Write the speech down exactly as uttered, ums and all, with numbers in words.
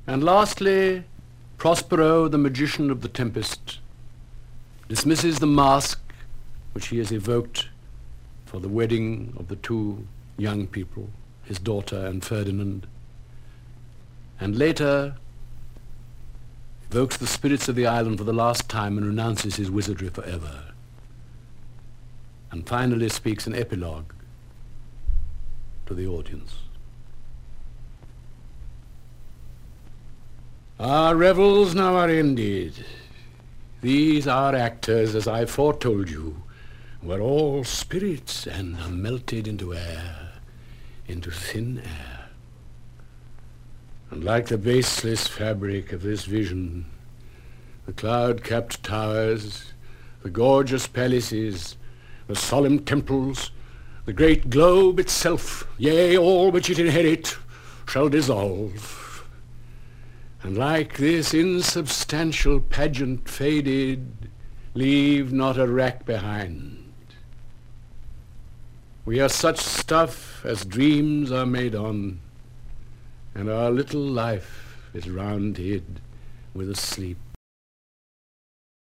And lastly, Prospero, the magician of the Tempest, dismisses the mask which he has evoked for the wedding of the two young people, his daughter and Ferdinand, and later evokes the spirits of the island for the last time and renounces his wizardry forever, and finally speaks an epilogue to the audience. Our revels now are ended. These our actors, as I foretold you, were all spirits and are melted into air, into thin air. And like the baseless fabric of this vision, the cloud-capped towers, the gorgeous palaces, the solemn temples, the great globe itself, yea, all which it inherit, shall dissolve. And like this insubstantial pageant faded, leave not a wreck behind. We are such stuff as dreams are made on, and our little life is round hid with a sleep.